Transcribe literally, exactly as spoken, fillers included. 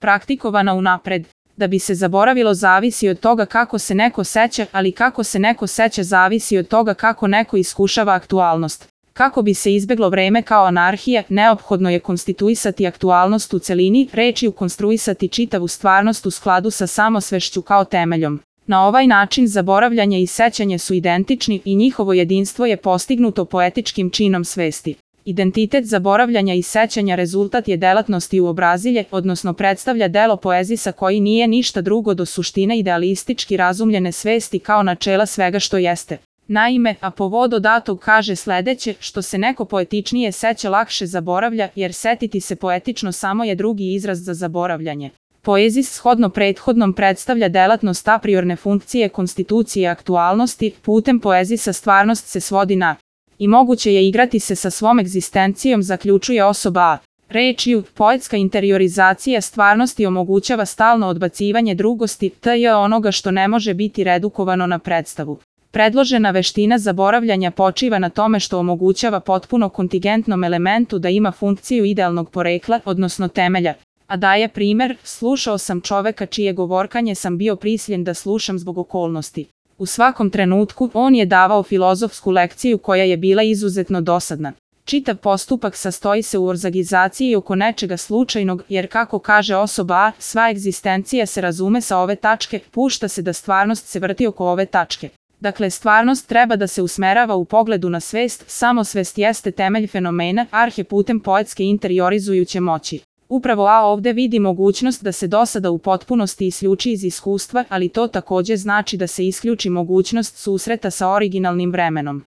praktikovana unapred. Da bi se zaboravilo zavisi od toga kako se neko seća, ali kako se neko seća zavisi od toga kako neko iskušava aktualnost. Kako bi se izbeglo vreme kao anarhija, neophodno je konstituisati aktualnost u celini, rečju konstruisati čitavu stvarnost u skladu sa samosvešću kao temeljom. Na ovaj način zaboravljanje i sećanje su identični i njihovo jedinstvo je postignuto poetičkim činom svesti. Identitet zaboravljanja i sećanja rezultat je delatnosti uobrazilje, odnosno predstavlja delo poezisa koji nije ništa drugo do suštine idealistički razumljene svesti kao načela svega što jeste. Naime, a povodo datog kaže sledeće, što se neko poetičnije seća lakše zaboravlja, jer setiti se poetično samo je drugi izraz za zaboravljanje. Poezis shodno prethodnom predstavlja delatnost a priorne funkcije konstitucije aktualnosti, putem poezisa stvarnost se svodi na i moguće je igrati se sa svom egzistencijom, zaključuje osoba A. Rečju, poetska interiorizacija stvarnosti omogućava stalno odbacivanje drugosti, tj. onoga što ne može biti redukovano na predstavu. Predložena veština zaboravljanja počiva na tome što omogućava potpuno kontingentnom elementu da ima funkciju idealnog porekla, odnosno temelja. A daje primer, slušao sam čoveka čije govorkanje sam bio prisiljen da slušam zbog okolnosti. U svakom trenutku on je davao filozofsku lekciju koja je bila izuzetno dosadna. Čitav postupak sastoji se u orzagizaciji oko nečega slučajnog, jer kako kaže osoba A, sva egzistencija se razume sa ove tačke, pušta se da stvarnost se vrti oko ove tačke. Dakle, stvarnost treba da se usmerava u pogledu na svest, samosvest jeste temelj fenomena, arhe putem poetske interiorizujuće moći. Upravo A ovde vidi mogućnost da se dosada u potpunosti isključi iz iskustva, ali to takođe znači da se isključi mogućnost susreta sa originalnim vremenom.